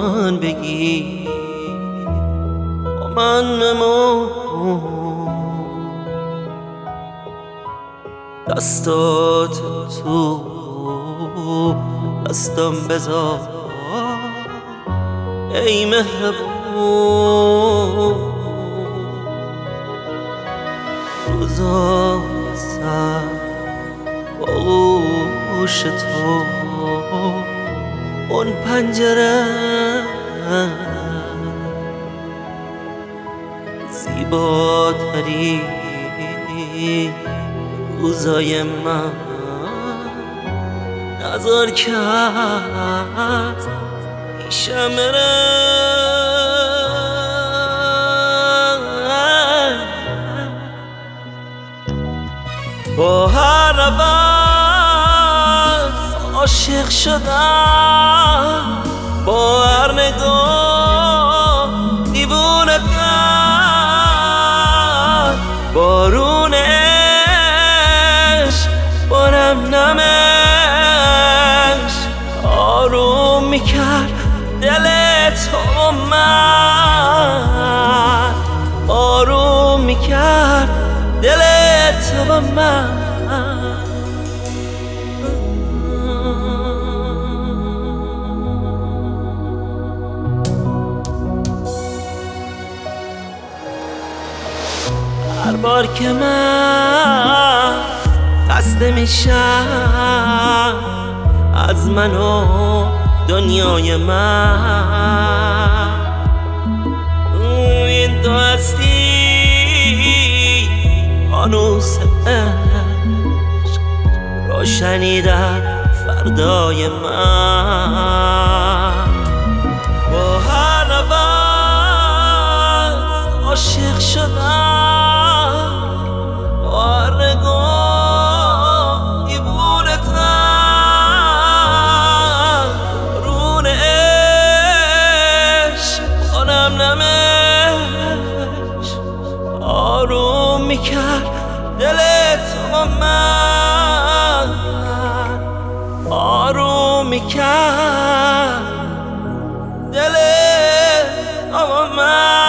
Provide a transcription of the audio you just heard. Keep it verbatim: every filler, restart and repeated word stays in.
من بگی با من بمون، دستات تو دستم بذار ای مهربون. روزا سر با گوش تو اون پنجره زیباتری روزای من نظر کرد پیشم بره. با هر نفس عاشق شدم، با هر نگاه دیوونه کرد. بارون عشق بارم نمش آروم میکرد دل تو من، آروم میکرد دل تو و من. هر بار که من خسته میشم از من و دنیای من، این تو هستی فانوس عشق روشنی در فردای من. با هر نفس عاشق شدم، با هر نگاه دیوونه تر. رون عشق بارم نمش آروم میکرد دل تو و من، آروم میکرد دل تو و من.